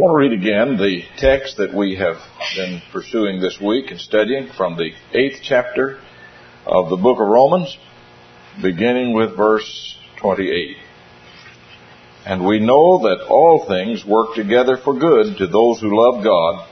want to read again the text that we have been pursuing this week and studying from the 8th chapter of the book of Romans, beginning with verse 28. And we know that all things work together for good to those who love God,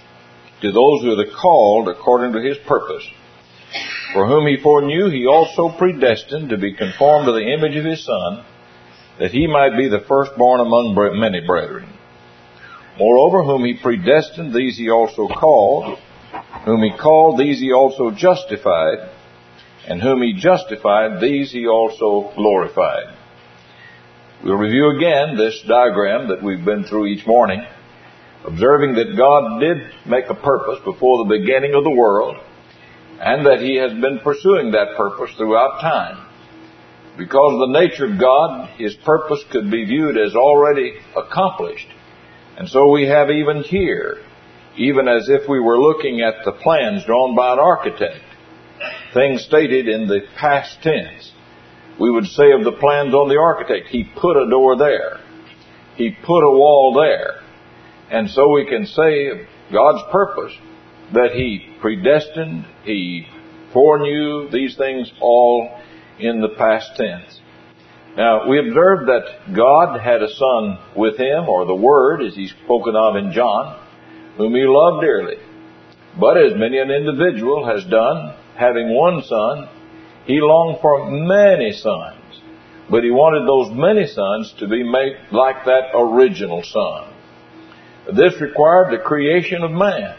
to those who are the called according to His purpose. For whom He foreknew, He also predestined to be conformed to the image of His Son, that He might be the firstborn among many brethren. Moreover, whom He predestined, these He also called. Whom He called, these He also justified. And whom He justified, these He also glorified. We'll review again this diagram that we've been through each morning, observing that God did make a purpose before the beginning of the world, and that He has been pursuing that purpose throughout time. Because of the nature of God, His purpose could be viewed as already accomplished. And so we have even here, even as if we were looking at the plans drawn by an architect, things stated in the past tense. We would say of the plans on the architect, he put a door there. He put a wall there. And so we can say of God's purpose that He predestined, He foreknew these things all in the past tense. Now, we observed that God had a Son with Him, or the Word, as He's spoken of in John, whom He loved dearly. But as many an individual has done, having one son, he longed for many sons. But he wanted those many sons to be made like that original Son. This required the creation of man,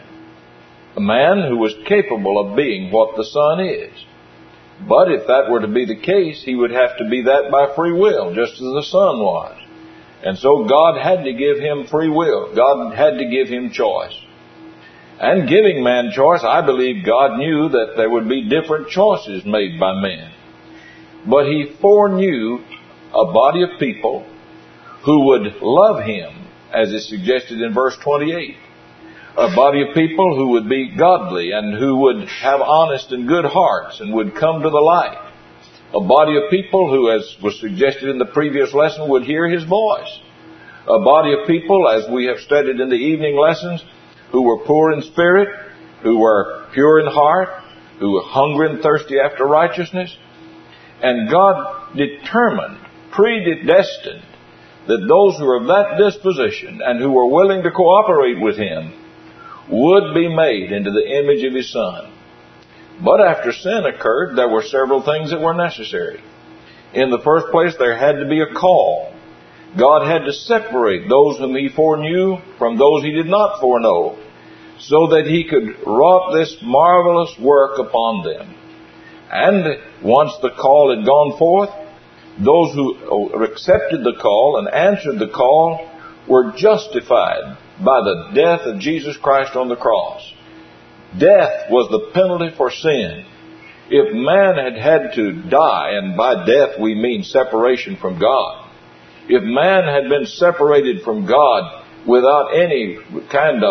a man who was capable of being what the Son is. But if that were to be the case, he would have to be that by free will, just as the Son was. And so God had to give him free will. God had to give him choice. And giving man choice, I believe God knew that there would be different choices made by men. But He foreknew a body of people who would love Him, as is suggested in verse 28. A body of people who would be godly and who would have honest and good hearts and would come to the light. A body of people who, as was suggested in the previous lesson, would hear His voice. A body of people, as we have studied in the evening lessons, who were poor in spirit, who were pure in heart, who were hungry and thirsty after righteousness. And God determined, predestined, that those who were of that disposition and who were willing to cooperate with Him would be made into the image of His Son. But after sin occurred, there were several things that were necessary. In the first place, there had to be a call. God had to separate those whom He foreknew from those He did not foreknow, so that He could wrought this marvelous work upon them. And once the call had gone forth, those who accepted the call and answered the call were justified by the death of Jesus Christ on the cross. Death was the penalty for sin. If man had had to die, and by death we mean separation from God, if man had been separated from God without any kind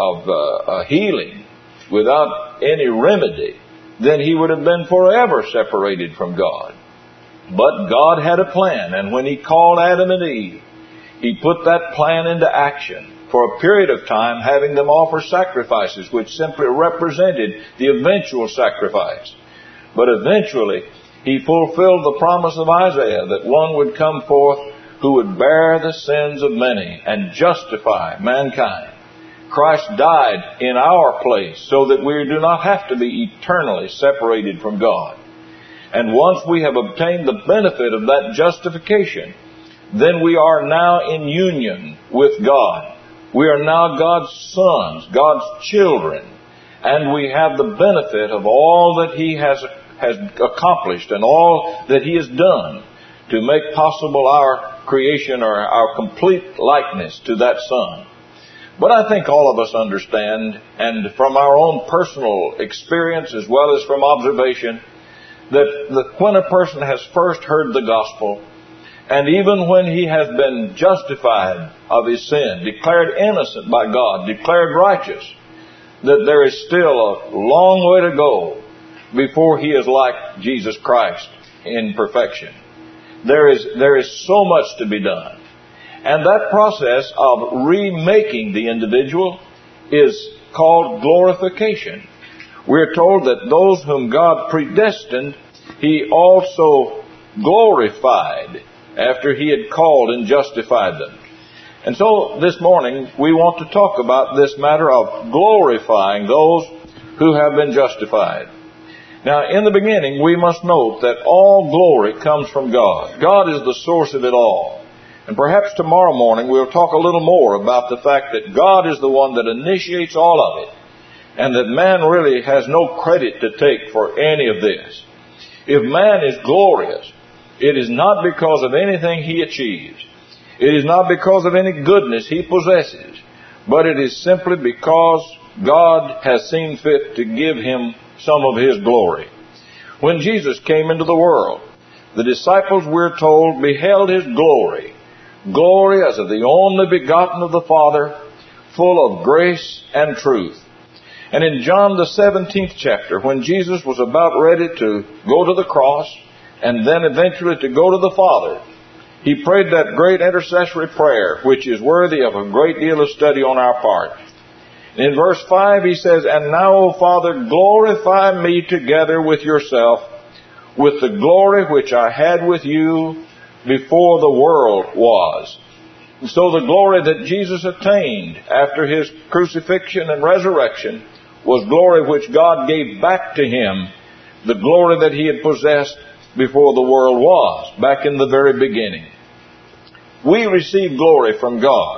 of healing, without any remedy, then he would have been forever separated from God. But God had a plan, and when He called Adam and Eve, He put that plan into action for a period of time, having them offer sacrifices which simply represented the eventual sacrifice. But eventually, He fulfilled the promise of Isaiah that one would come forth who would bear the sins of many and justify mankind. Christ died in our place so that we do not have to be eternally separated from God. And once we have obtained the benefit of that justification, then we are now in union with God. We are now God's sons, God's children, and we have the benefit of all that He has accomplished and all that He has done to make possible our creation or our complete likeness to that Son. But I think all of us understand, and from our own personal experience as well as from observation, that when a person has first heard the gospel, and even when he has been justified of his sin, declared innocent by God, declared righteous, that there is still a long way to go before he is like Jesus Christ in perfection. There is so much to be done. And that process of remaking the individual is called glorification. We're told that those whom God predestined, He also glorified after He had called and justified them. And so this morning we want to talk about this matter of glorifying those who have been justified. Now, in the beginning, we must note that all glory comes from God. God is the source of it all. And perhaps tomorrow morning we'll talk a little more about the fact that God is the one that initiates all of it, and that man really has no credit to take for any of this. If man is glorious, it is not because of anything he achieves. It is not because of any goodness he possesses, but it is simply because God has seen fit to give him some of His glory. When Jesus came into the world, the disciples, we're told, beheld His glory, glory as of the only begotten of the Father, full of grace and truth. And in John the 17th chapter, when Jesus was about ready to go to the cross and then eventually to go to the Father, He prayed that great intercessory prayer, which is worthy of a great deal of study on our part. In verse 5 He says, "And now, O Father, glorify me together with Yourself, with the glory which I had with You before the world was." And so the glory that Jesus attained after His crucifixion and resurrection was glory which God gave back to Him, the glory that He had possessed before the world was, back in the very beginning. We receive glory from God.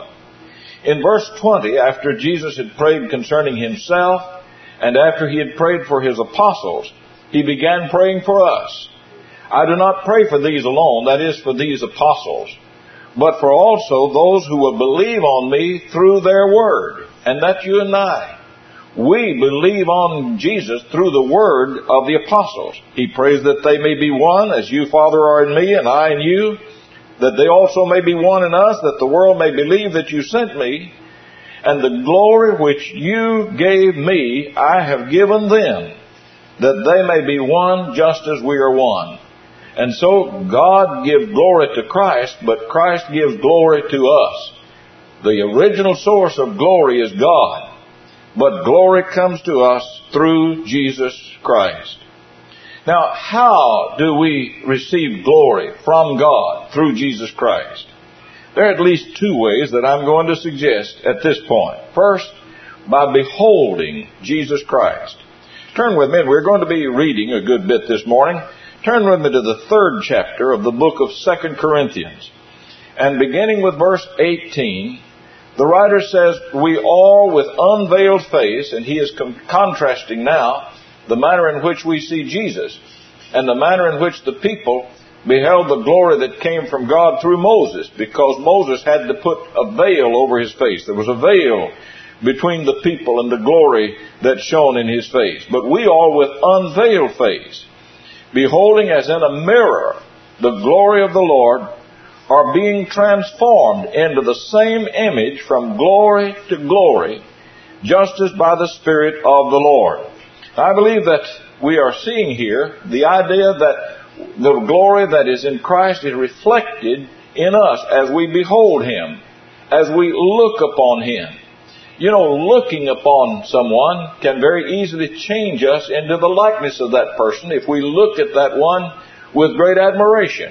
In verse 20, after Jesus had prayed concerning Himself, and after He had prayed for His apostles, He began praying for us. "I do not pray for these alone," that is, for these apostles, "but for also those who will believe on Me through their word." And that's you and I. We believe on Jesus through the word of the apostles. He prays that they may be one, as You, Father, are in Me, and I in You, that they also may be one in us, that the world may believe that You sent Me, and the glory which You gave Me I have given them, that they may be one just as we are one. And so God gives glory to Christ, but Christ gives glory to us. The original source of glory is God, but glory comes to us through Jesus Christ. Now, how do we receive glory from God through Jesus Christ? There are at least two ways that I'm going to suggest at this point. First, by beholding Jesus Christ. Turn with me, and we're going to be reading a good bit this morning. Turn with me to the 3rd chapter of the book of 2 Corinthians. And beginning with verse 18, the writer says, "We all with unveiled face," and he is contrasting now the manner in which we see Jesus and the manner in which the people beheld the glory that came from God through Moses, because Moses had to put a veil over his face. There was a veil between the people and the glory that shone in his face. But we all with unveiled face, beholding as in a mirror the glory of the Lord, are being transformed into the same image from glory to glory, just as by the Spirit of the Lord. I believe that we are seeing here the idea that the glory that is in Christ is reflected in us as we behold Him, as we look upon Him. You know, looking upon someone can very easily change us into the likeness of that person if we look at that one with great admiration.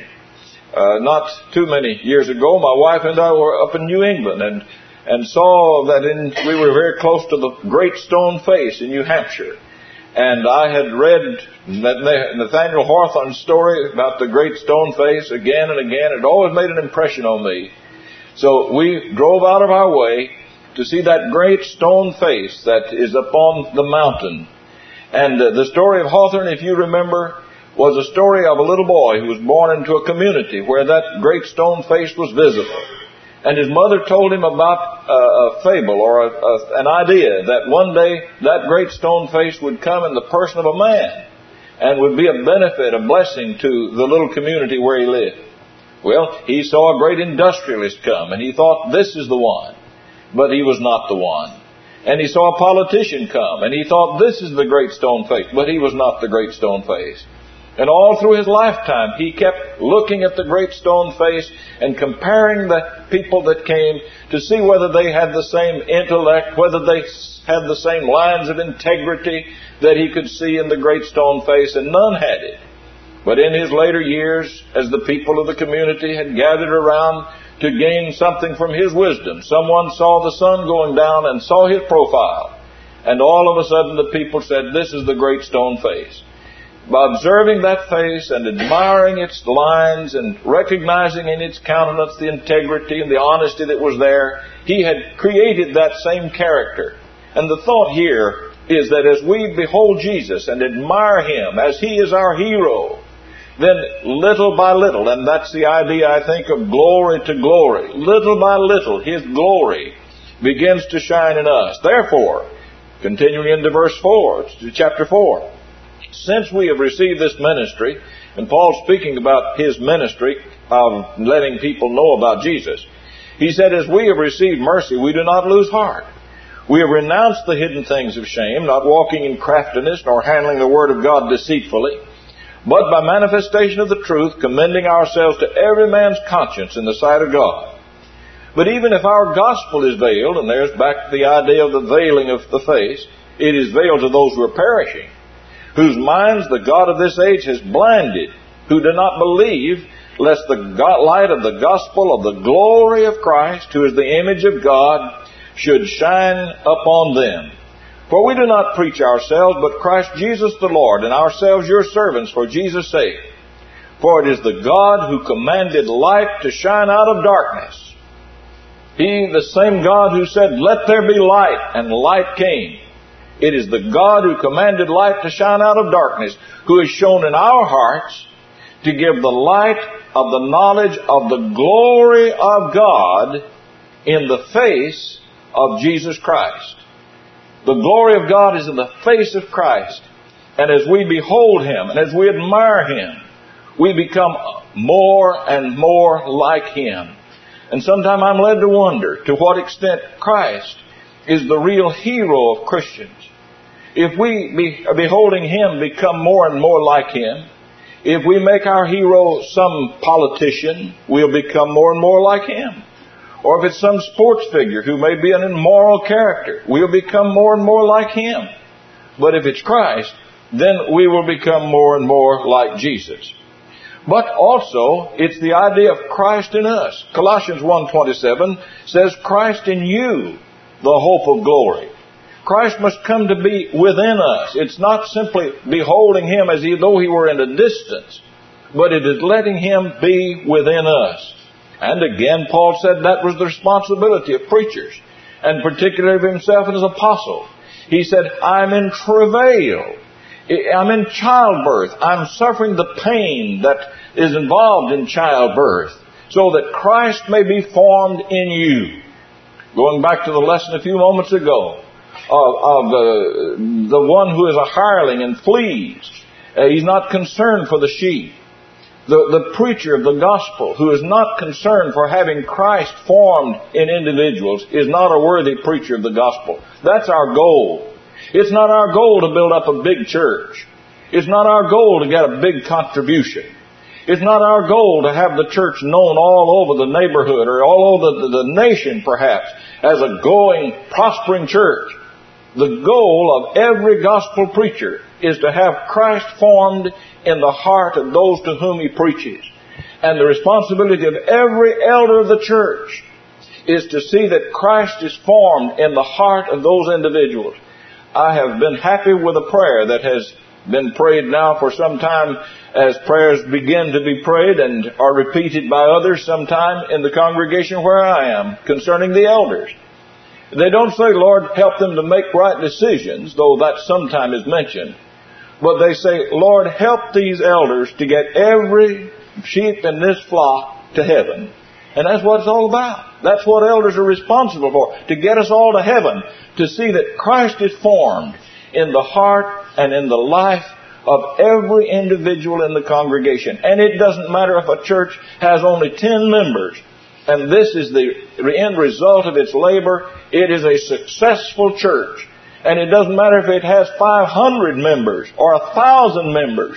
Not too many years ago, my wife and I were up in New England and saw that we were very close to the Great Stone Face in New Hampshire. And I had read Nathaniel Hawthorne's story about the Great Stone Face again and again. It always made an impression on me. So we drove out of our way to see that great stone face that is upon the mountain. And the story of Hawthorne, if you remember, was a story of a little boy who was born into a community where that great stone face was visible. And his mother told him about a fable or an idea that one day that great stone face would come in the person of a man and would be a benefit, a blessing to the little community where he lived. Well, he saw a great industrialist come and he thought, this is the one. But he was not the one. And he saw a politician come and he thought, this is the great stone face. But he was not the great stone face. And all through his lifetime, he kept looking at the great stone face and comparing the people that came to see whether they had the same intellect, whether they had the same lines of integrity that he could see in the great stone face, and none had it. But in his later years, as the people of the community had gathered around to gain something from his wisdom, someone saw the sun going down and saw his profile. And all of a sudden the people said, this is the great stone face. By observing that face and admiring its lines and recognizing in its countenance the integrity and the honesty that was there, he had created that same character. And the thought here is that as we behold Jesus and admire him as he is our hero, then little by little, and that's the idea, I think, of glory to glory, little by little his glory begins to shine in us. Therefore, continuing into verse 4, chapter 4, since we have received this ministry, and Paul's speaking about his ministry of letting people know about Jesus, he said, as we have received mercy, we do not lose heart. We have renounced the hidden things of shame, not walking in craftiness, nor handling the word of God deceitfully, but by manifestation of the truth, commending ourselves to every man's conscience in the sight of God. But even if our gospel is veiled, and there's back the idea of the veiling of the face, it is veiled to those who are perishing, whose minds the God of this age has blinded, who do not believe, lest the light of the gospel of the glory of Christ, who is the image of God, should shine upon them. For we do not preach ourselves, but Christ Jesus the Lord, and ourselves your servants for Jesus' sake. For it is the God who commanded light to shine out of darkness. He, the same God who said, let there be light, and light came. It is the God who commanded light to shine out of darkness, who has shown in our hearts to give the light of the knowledge of the glory of God in the face of Jesus Christ. The glory of God is in the face of Christ. And as we behold him, and as we admire him, we become more and more like him. And sometimes I'm led to wonder to what extent Christ is the real hero of Christians. If we, beholding him, become more and more like him, if we make our hero some politician, we'll become more and more like him. Or if it's some sports figure who may be an immoral character, we'll become more and more like him. But if it's Christ, then we will become more and more like Jesus. But also, it's the idea of Christ in us. Colossians 1:27 says, Christ in you, the hope of glory. Christ must come to be within us. It's not simply beholding him as though he were in a distance, but it is letting him be within us. And again, Paul said that was the responsibility of preachers, and particularly of himself as apostle. He said, I'm in travail. I'm in childbirth. I'm suffering the pain that is involved in childbirth, so that Christ may be formed in you. Going back to the lesson a few moments ago of the one who is a hireling and flees. He's not concerned for the sheep. The preacher of the gospel who is not concerned for having Christ formed in individuals is not a worthy preacher of the gospel. That's our goal. It's not our goal to build up a big church. It's not our goal to get a big contribution. It's not our goal to have the church known all over the neighborhood or all over the nation, perhaps, as a going, prospering church. The goal of every gospel preacher is to have Christ formed in the heart of those to whom he preaches. And the responsibility of every elder of the church is to see that Christ is formed in the heart of those individuals. I have been happy with a prayer that has been prayed now for some time, as prayers begin to be prayed and are repeated by others sometime in the congregation where I am concerning the elders. They don't say, Lord, help them to make right decisions, though that sometime is mentioned. But they say, Lord, help these elders to get every sheep in this flock to heaven. And that's what it's all about. That's what elders are responsible for, to get us all to heaven, to see that Christ is formed in the heart and in the life of every individual in the congregation. And it doesn't matter if a church has only 10 members, and this is the end result of its labor. It is a successful church. And it doesn't matter if it has 500 members or 1,000 members.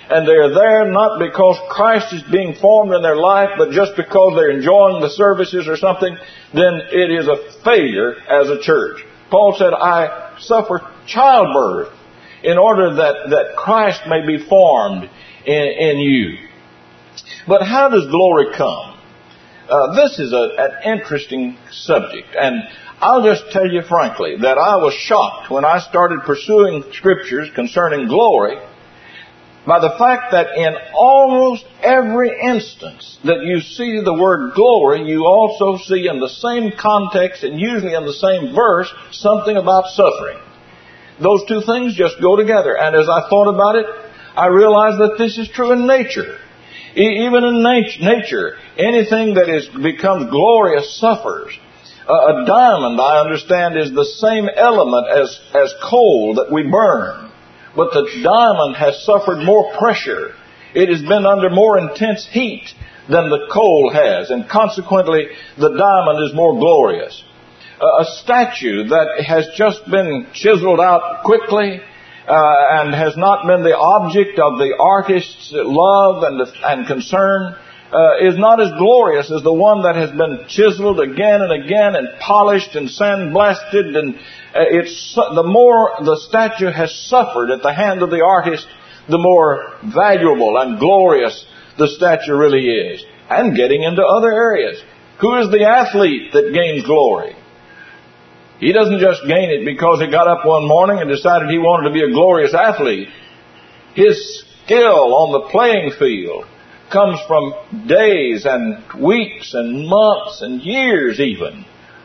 and they're there not because Christ is being formed in their life, but just because they're enjoying the services or something, then it is a failure as a church. Paul said, I suffer childbirth in order that Christ may be formed in you. But how does glory come? This is an interesting subject, and I'll just tell you frankly that I was shocked when I started pursuing scriptures concerning glory by the fact that in almost every instance that you see the word glory, you also see in the same context and usually in the same verse something about suffering. Those two things just go together. And as I thought about it, I realized that this is true in nature. Even in nature, anything that becomes glorious suffers. A diamond, I understand, is the same element as coal that we burn. But the diamond has suffered more pressure. It has been under more intense heat than the coal has, and consequently the diamond is more glorious. A statue that has just been chiseled out quickly and has not been the object of the artist's love and concern is not as glorious as the one that has been chiseled again and again and polished and sandblasted, and the more the statue has suffered at the hand of the artist, the more valuable and glorious the statue really is. And getting into other areas. Who is the athlete that gains glory? He doesn't just gain it because he got up one morning and decided he wanted to be a glorious athlete. His skill on the playing field comes from days and weeks and months and years even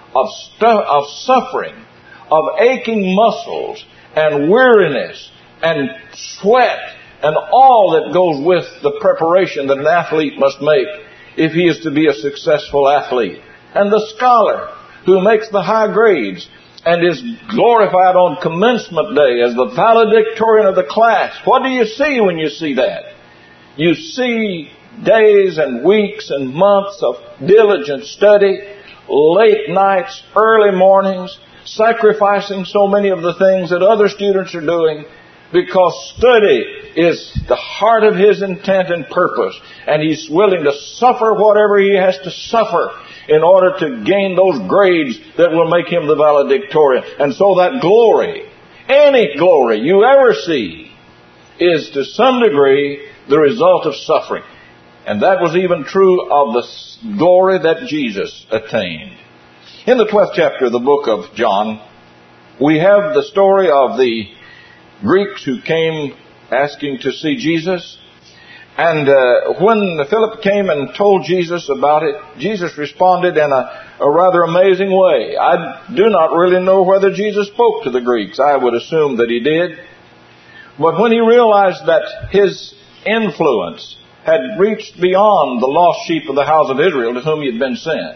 of suffering, of aching muscles and weariness and sweat and all that goes with the preparation that an athlete must make if he is to be a successful athlete. And the scholar who makes the high grades and is glorified on commencement day as the valedictorian of the class. What do you see when you see that? You see days and weeks and months of diligent study, late nights, early mornings, sacrificing so many of the things that other students are doing, because study is the heart of his intent and purpose, and he's willing to suffer whatever he has to suffer in order to gain those grades that will make him the valedictorian. And so that glory, any glory you ever see, is to some degree the result of suffering. And that was even true of the glory that Jesus attained. In the 12th chapter of the book of John, we have the story of the Greeks who came asking to see Jesus. And when Philip came and told Jesus about it, Jesus responded in a rather amazing way. I do not really know whether Jesus spoke to the Greeks. I would assume that he did. But when he realized that his influence had reached beyond the lost sheep of the house of Israel to whom he had been sent,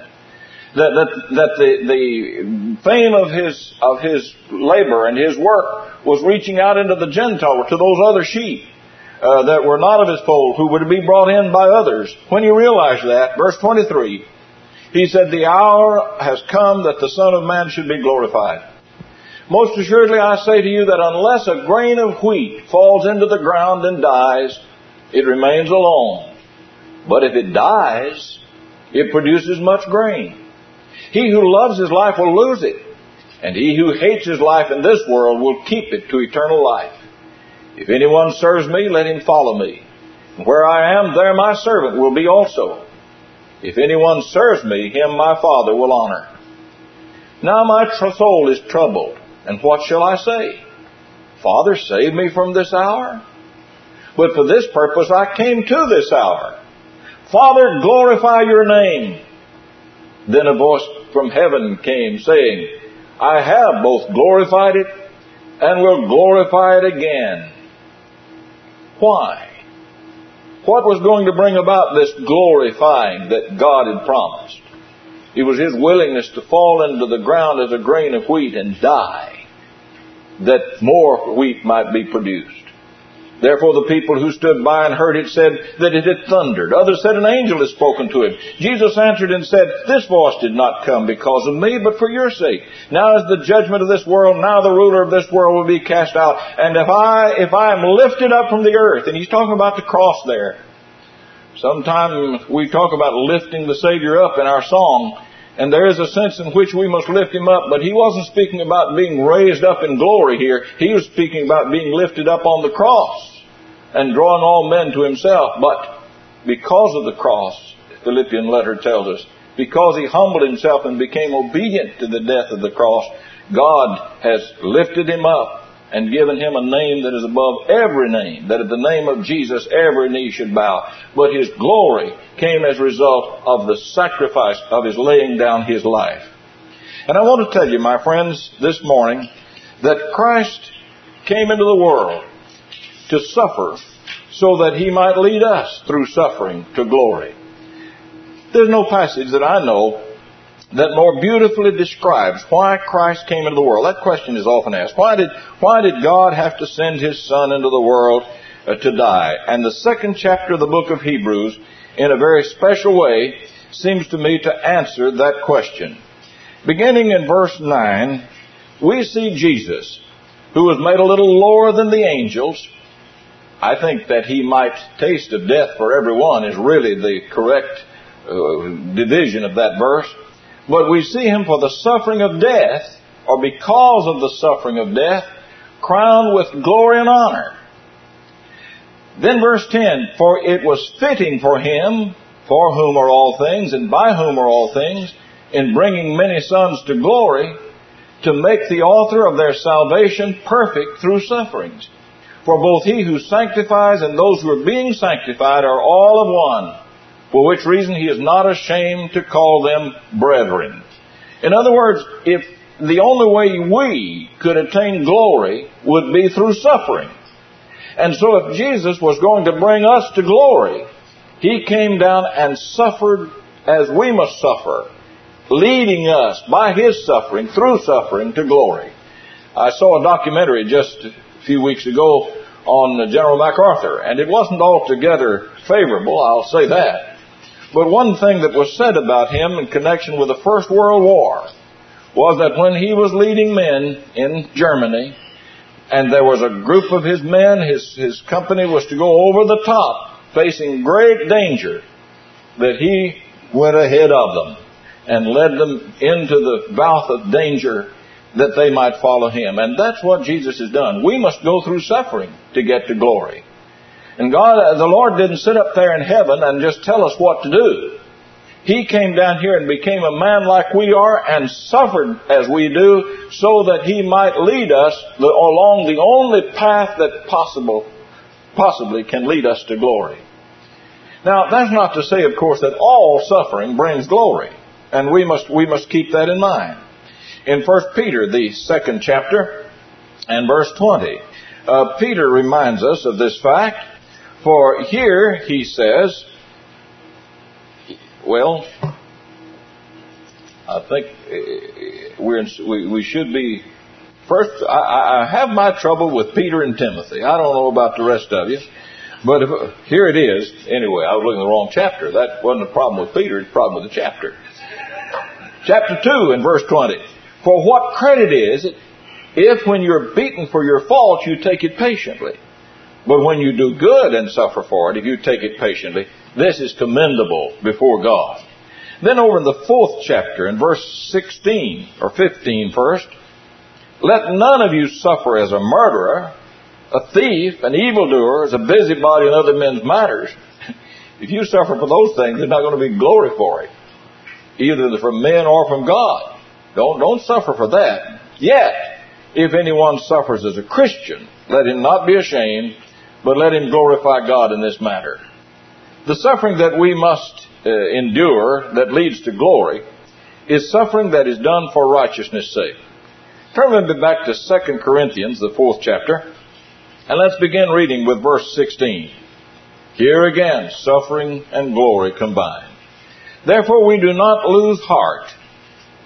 that the fame of his labor and his work was reaching out into the Gentile, to those other sheep that were not of his fold, who were to be brought in by others. When he realized that, verse 23, he said, "The hour has come that the Son of Man should be glorified. Most assuredly I say to you that unless a grain of wheat falls into the ground and dies, it remains alone. But if it dies, it produces much grain. He who loves his life will lose it, and he who hates his life in this world will keep it to eternal life. If anyone serves me, let him follow me. And where I am, there my servant will be also. If anyone serves me, him my Father will honor. Now my soul is troubled, and what shall I say? Father, save me from this hour? But for this purpose I came to this hour. Father, glorify your name." Then a voice from heaven came, saying, "I have both glorified it and will glorify it again." Why? What was going to bring about this glorifying that God had promised? It was his willingness to fall into the ground as a grain of wheat and die, that more wheat might be produced. Therefore the people who stood by and heard it said that it had thundered. Others said an angel had spoken to him. Jesus answered and said, This voice did not come because of me, but for your sake. Now is the judgment of this world. Now the ruler of this world will be cast out. And if I am lifted up from the earth, and he's talking about the cross there. Sometimes we talk about lifting the Savior up in our song. And there is a sense in which we must lift him up, but he wasn't speaking about being raised up in glory here. He was speaking about being lifted up on the cross and drawing all men to himself. But because of the cross, the Philippian letter tells us, because he humbled himself and became obedient to the death of the cross, God has lifted him up and given him a name that is above every name, that at the name of Jesus every knee should bow. But his glory came as a result of the sacrifice of his laying down his life. And I want to tell you, my friends, this morning, that Christ came into the world to suffer so that he might lead us through suffering to glory. There's no passage that I know that more beautifully describes why Christ came into the world. That question is often asked. Why did God have to send his Son into the world to die? And the second chapter of the book of Hebrews, in a very special way, seems to me to answer that question. Beginning in verse 9, we see Jesus, who was made a little lower than the angels. I think that he might taste of death for everyone is really the correct division of that verse. But we see him for the suffering of death, or because of the suffering of death, crowned with glory and honor. Then verse 10, For it was fitting for him, for whom are all things, and by whom are all things, in bringing many sons to glory, to make the author of their salvation perfect through sufferings. For both he who sanctifies and those who are being sanctified are all of one, for which reason he is not ashamed to call them brethren. In other words, if the only way we could attain glory would be through suffering. And so if Jesus was going to bring us to glory, he came down and suffered as we must suffer, leading us by his suffering, through suffering, to glory. I saw a documentary just a few weeks ago on General MacArthur, and it wasn't altogether favorable, I'll say that. But one thing that was said about him in connection with the First World War was that when he was leading men in Germany, and there was a group of his men, his company was to go over the top, facing great danger, that he went ahead of them and led them into the mouth of danger that they might follow him. And that's what Jesus has done. We must go through suffering to get to glory. And God, the Lord didn't sit up there in heaven and just tell us what to do. He came down here and became a man like we are and suffered as we do so that he might lead us along the only path that possibly can lead us to glory. Now, that's not to say, of course, that all suffering brings glory. And we must keep that in mind. In 1 Peter, the second chapter, and verse 20, Peter reminds us of this fact. For here he says, well, I think we should be, first, I have my trouble with Peter and Timothy. I don't know about the rest of you, but here it is. Anyway, I was looking at the wrong chapter. That wasn't a problem with Peter, it's a problem with the chapter. Chapter 2 and verse 20. For what credit is it if when you're beaten for your fault you take it patiently? But when you do good and suffer for it, if you take it patiently, this is commendable before God. Then over in the 4th chapter, in verse 16, or 15 first, let none of you suffer as a murderer, a thief, an evildoer, as a busybody in other men's matters. If you suffer for those things, there's not going to be glory for it, either from men or from God. Don't suffer for that. Yet, if anyone suffers as a Christian, let him not be ashamed, but let him glorify God in this matter. The suffering that we must endure that leads to glory is suffering that is done for righteousness' sake. Turn with me back to 2 Corinthians, the 4th chapter, and let's begin reading with verse 16. Here again, suffering and glory combined. Therefore we do not lose heart,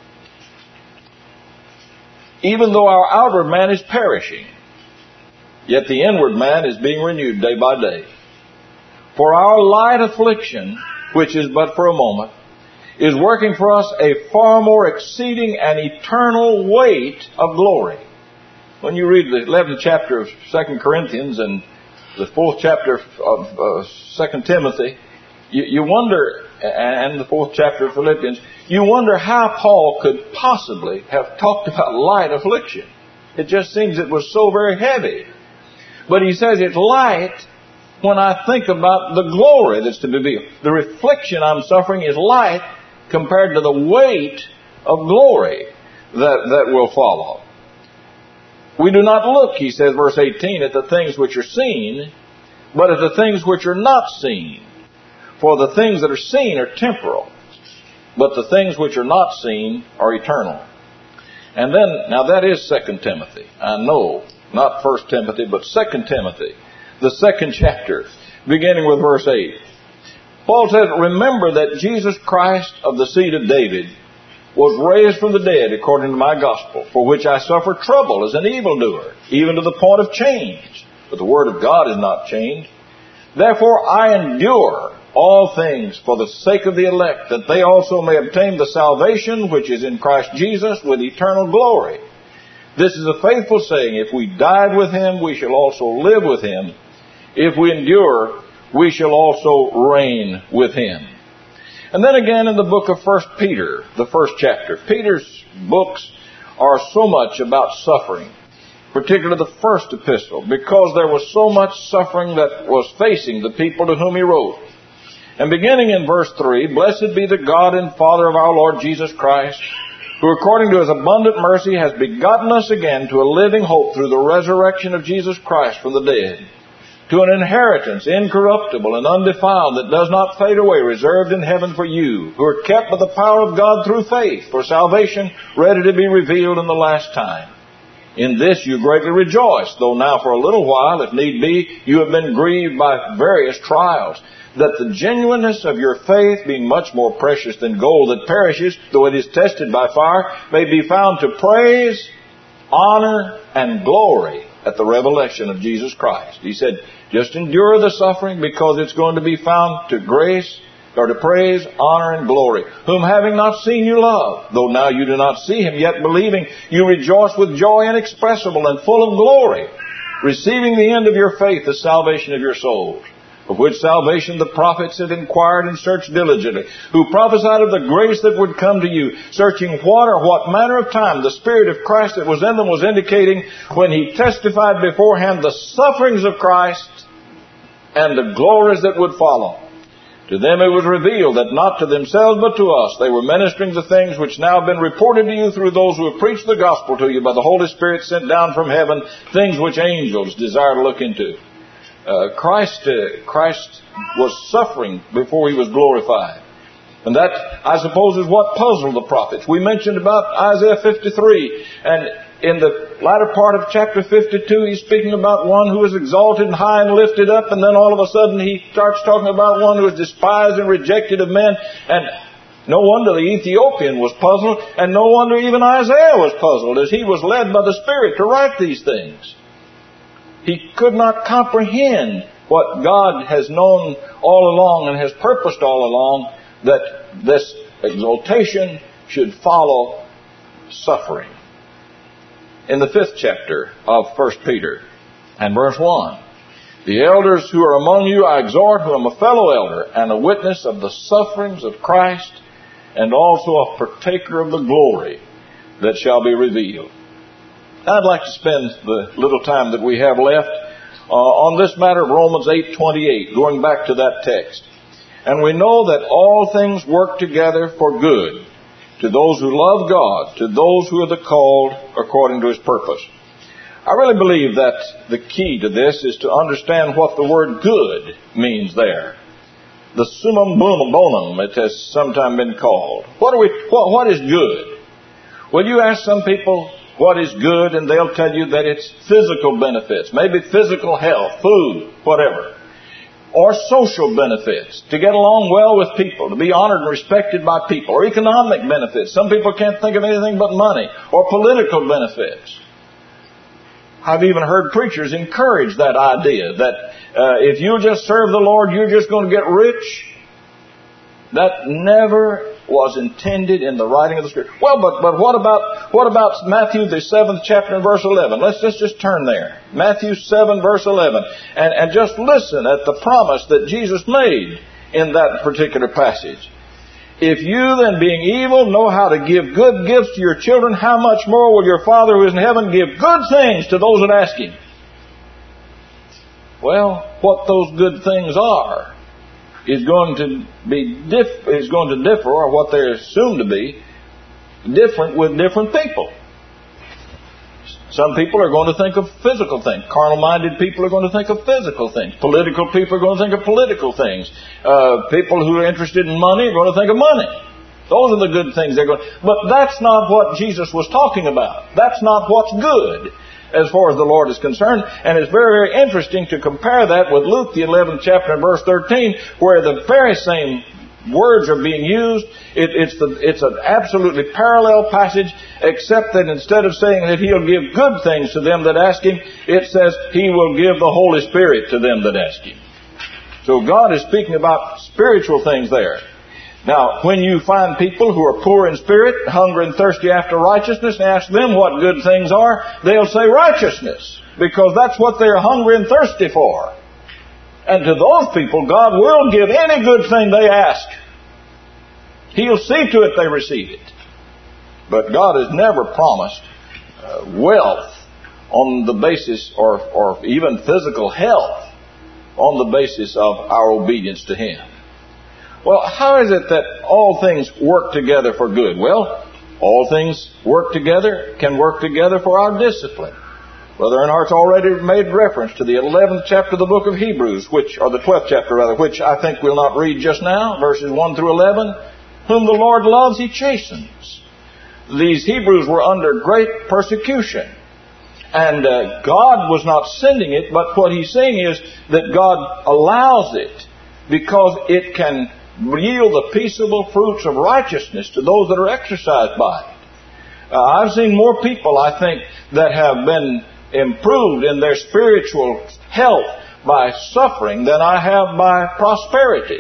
even though our outward man is perishing. yet the inward man is being renewed day by day. For our light affliction, which is but for a moment, is working for us a far more exceeding and eternal weight of glory. When you read the 11th chapter of 2 Corinthians and the 4th chapter of 2 Timothy, you wonder, and the 4th chapter of Philippians, you wonder how Paul could possibly have talked about light affliction. It just seems it was so very heavy. But he says it's light when I think about the glory that's to be revealed. The affliction I'm suffering is light compared to the weight of glory that will follow. We do not look, he says, verse 18, at the things which are seen, but at the things which are not seen. For the things that are seen are temporal, but the things which are not seen are eternal. And then, now that is 2 Timothy. I know, not 1 Timothy, but 2 Timothy, the 2nd chapter, beginning with verse 8. Paul says, remember that Jesus Christ of the seed of David was raised from the dead according to my gospel, for which I suffer trouble as an evildoer, even to the point of change. But the word of God is not changed. Therefore I endure all things for the sake of the elect, that they also may obtain the salvation which is in Christ Jesus with eternal glory. This is a faithful saying, if we died with him, we shall also live with him. If we endure, we shall also reign with him. And then again in the book of 1 Peter, the 1st chapter. Peter's books are so much about suffering, particularly the first epistle, because there was so much suffering that was facing the people to whom he wrote. And beginning in verse 3, blessed be the God and Father of our Lord Jesus Christ, who according to his abundant mercy has begotten us again to a living hope through the resurrection of Jesus Christ from the dead, to an inheritance incorruptible and undefiled that does not fade away, reserved in heaven for you, who are kept by the power of God through faith, for salvation ready to be revealed in the last time. In this you greatly rejoice, though now for a little while, if need be, you have been grieved by various trials, that the genuineness of your faith, being much more precious than gold that perishes, though it is tested by fire, may be found to praise, honor, and glory at the revelation of Jesus Christ. He said, just endure the suffering because it's going to be found to grace, or to praise, honor, and glory, whom having not seen you love, though now you do not see him, yet believing you rejoice with joy inexpressible and full of glory, receiving the end of your faith, the salvation of your souls. Of which salvation the prophets have inquired and searched diligently, who prophesied of the grace that would come to you, searching what manner of time the Spirit of Christ that was in them was indicating when he testified beforehand the sufferings of Christ and the glories that would follow. To them it was revealed that not to themselves but to us they were ministering the things which now have been reported to you through those who have preached the gospel to you by the Holy Spirit sent down from heaven, things which angels desire to look into. Christ was suffering before he was glorified. And that, I suppose, is what puzzled the prophets. We mentioned about Isaiah 53. And in the latter part of chapter 52, he's speaking about one who is exalted and high and lifted up. And then all of a sudden he starts talking about one who is despised and rejected of men. And no wonder the Ethiopian was puzzled. And no wonder even Isaiah was puzzled as he was led by the Spirit to write these things. He could not comprehend what God has known all along and has purposed all along, that this exaltation should follow suffering. In the 5th chapter of 1 Peter and verse 1, the elders who are among you I exhort, who am a fellow elder and a witness of the sufferings of Christ, and also a partaker of the glory that shall be revealed. I'd like to spend the little time that we have left on this matter of Romans 8:28, going back to that text. And we know that all things work together for good to those who love God, to those who are the called according to his purpose. I really believe that the key to this is to understand what the word good means there. The summum bonum, it has sometimes been called. What is good? Well, you ask some people, what is good? And they'll tell you that it's physical benefits, maybe physical health, food, whatever. Or social benefits, to get along well with people, to be honored and respected by people. Or economic benefits. Some people can't think of anything but money. Or political benefits. I've even heard preachers encourage that idea that if you'll just serve the Lord, you're just going to get rich. That never was intended in the writing of the Scripture. Well, but what about Matthew the 7th chapter and verse 11? Let's just turn there. Matthew 7 verse 11. And just listen at the promise that Jesus made in that particular passage. If you then, being evil, know how to give good gifts to your children, how much more will your Father who is in heaven give good things to those that ask Him? Well, what those good things are is going to differ, or what they're assumed to be, different with different people. Some people are going to think of physical things. Carnal-minded people are going to think of physical things. Political people are going to think of political things. People who are interested in money are going to think of money. Those are the good things they're going to... But that's not what Jesus was talking about. That's not what's good as far as the Lord is concerned. And it's very, very interesting to compare that with Luke, the 11th chapter and verse 13, where the very same words are being used. It's an absolutely parallel passage, except that instead of saying that He'll give good things to them that ask Him, it says He will give the Holy Spirit to them that ask Him. So God is speaking about spiritual things there. Now, when you find people who are poor in spirit, hungry and thirsty after righteousness, and ask them what good things are, they'll say righteousness, because that's what they're hungry and thirsty for. And to those people, God will give any good thing they ask. He'll see to it they receive it. But God has never promised wealth on the basis, or even physical health, on the basis of our obedience to Him. Well, how is it that all things work together for good? Well, all things can work together for our discipline. Brother Earnhardt's already made reference to the 11th chapter of the book of Hebrews, or the 12th chapter rather, which I think we'll not read just now, verses 1 through 11. Whom the Lord loves, He chastens. These Hebrews were under great persecution. And God was not sending it, but what He's saying is that God allows it because it can yield the peaceable fruits of righteousness to those that are exercised by it. I've seen more people, I think, that have been improved in their spiritual health by suffering than I have by prosperity.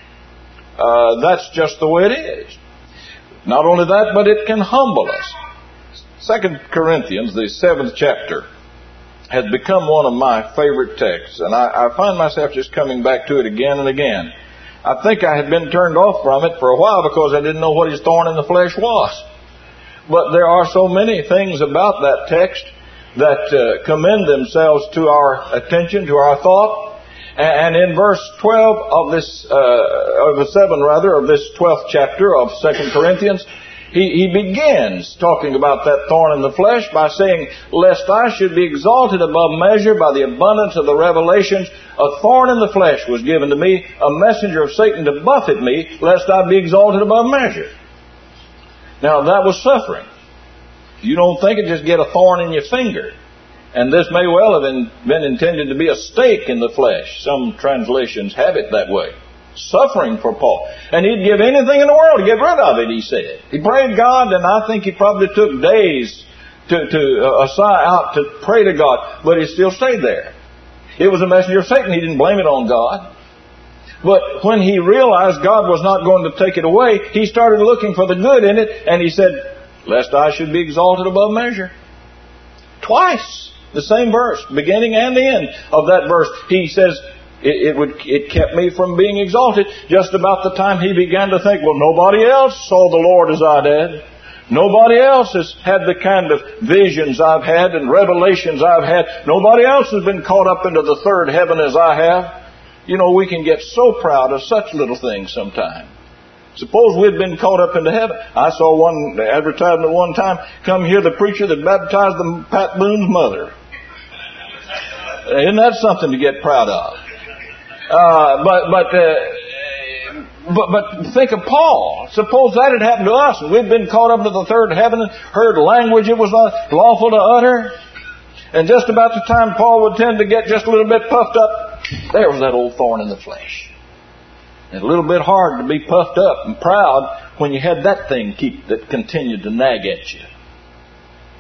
That's just the way it is. Not only that, but it can humble us. 2 Corinthians, the 7th chapter, has become one of my favorite texts, and I find myself just coming back to it again and again. I think I had been turned off from it for a while because I didn't know what His thorn in the flesh was. But there are so many things about that text that commend themselves to our attention, to our thought. And in verse 12 of this 12th chapter of 2 Corinthians, he begins talking about that thorn in the flesh by saying, lest I should be exalted above measure by the abundance of the revelations, a thorn in the flesh was given to me, a messenger of Satan to buffet me, lest I be exalted above measure. Now that was suffering. You don't think it just get a thorn in your finger. And this may well have been intended to be a stake in the flesh. Some translations have it that way. Suffering for Paul. And he'd give anything in the world to get rid of it, he said. He prayed God, and I think he probably took days out to pray to God, but he still stayed there. It was a messenger of Satan. He didn't blame it on God. But when he realized God was not going to take it away, he started looking for the good in it, and he said, lest I should be exalted above measure. Twice, the same verse, beginning and the end of that verse, he says, it kept me from being exalted. Just about the time he began to think, well, nobody else saw the Lord as I did. Nobody else has had the kind of visions I've had and revelations I've had. Nobody else has been caught up into the third heaven as I have. You know, we can get so proud of such little things sometimes. Suppose we'd been caught up into heaven. I saw one advertisement one time, come hear the preacher that baptized Pat Boone's mother. Isn't that something to get proud of? But think of Paul. Suppose that had happened to us, and we'd been caught up to the third heaven and heard language it was not lawful to utter. And just about the time Paul would tend to get just a little bit puffed up, there was that old thorn in the flesh. It's a little bit hard to be puffed up and proud when you had that thing that continued to nag at you.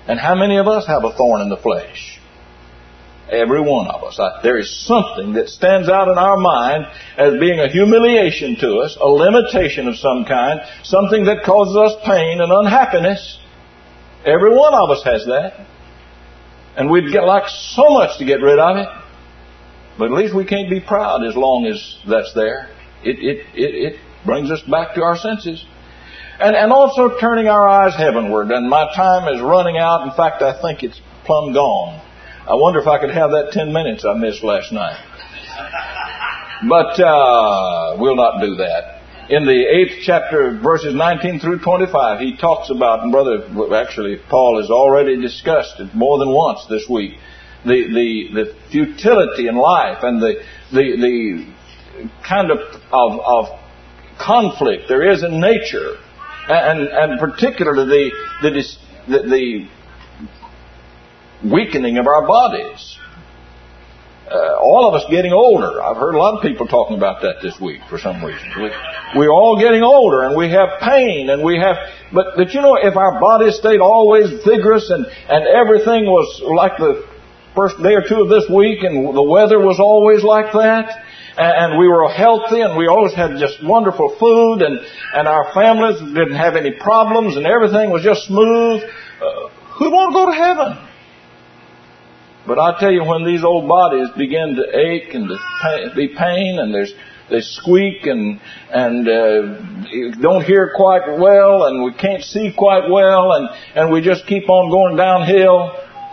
And how many of us have a thorn in the flesh? Every one of us. There is something that stands out in our mind as being a humiliation to us, a limitation of some kind, something that causes us pain and unhappiness. Every one of us has that. And we'd like so much to get rid of it. But at least we can't be proud as long as that's there. It brings us back to our senses. And also turning our eyes heavenward. And my time is running out. In fact, I think it's plumb gone. I wonder if I could have that 10 minutes I missed last night. But we'll not do that. In the 8th chapter, verses 19 through 25, he talks about, and Paul has already discussed it more than once this week, the futility in life and the kind of conflict there is in nature, and particularly the weakening of our bodies. All of us getting older. I've heard a lot of people talking about that this week for some reason. We're all getting older and we have pain and but you know, if our bodies stayed always vigorous and everything was like the first day or two of this week and the weather was always like that and we were healthy and we always had just wonderful food and our families didn't have any problems and everything was just smooth, who'd want to go to heaven? But I tell you, when these old bodies begin to ache and to be pain, and they squeak and don't hear quite well, and we can't see quite well, and we just keep on going downhill.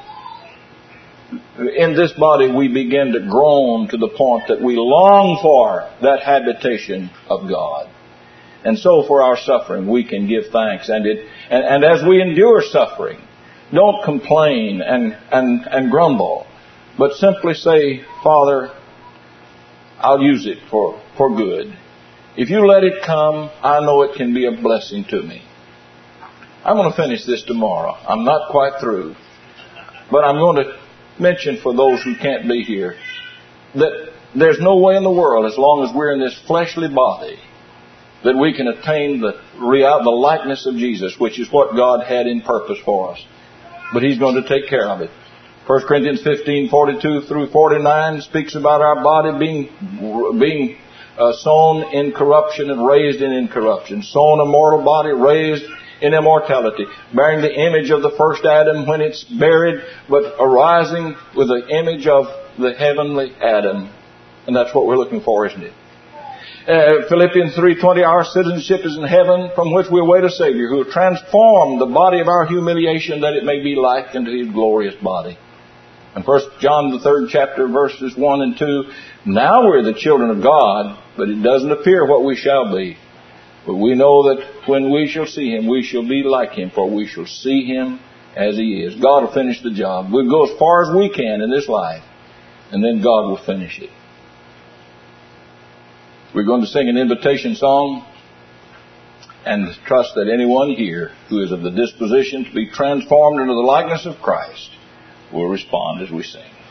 In this body, we begin to groan to the point that we long for that habitation of God. And so, for our suffering, we can give thanks, and as we endure suffering, don't complain and grumble, but simply say, Father, I'll use it for good. If you let it come, I know it can be a blessing to me. I'm going to finish this tomorrow. I'm not quite through. But I'm going to mention for those who can't be here that there's no way in the world, as long as we're in this fleshly body, that we can attain the likeness of Jesus, which is what God had in purpose for us. But He's going to take care of it. 1 Corinthians 15:42 through 49 speaks about our body being sown in corruption and raised in incorruption. Sown a mortal body, raised in immortality. Bearing the image of the first Adam when it's buried, but arising with the image of the heavenly Adam. And that's what we're looking for, isn't it? Philippians 3:20, our citizenship is in heaven, from which we await a Savior who will transform the body of our humiliation that it may be like unto His glorious body. And 1 John the 3rd chapter, verses 1 and 2, now we're the children of God, but it doesn't appear what we shall be. But we know that when we shall see Him, we shall be like Him, for we shall see Him as He is. God will finish the job. We'll go as far as we can in this life, and then God will finish it. We're going to sing an invitation song and trust that anyone here who is of the disposition to be transformed into the likeness of Christ will respond as we sing.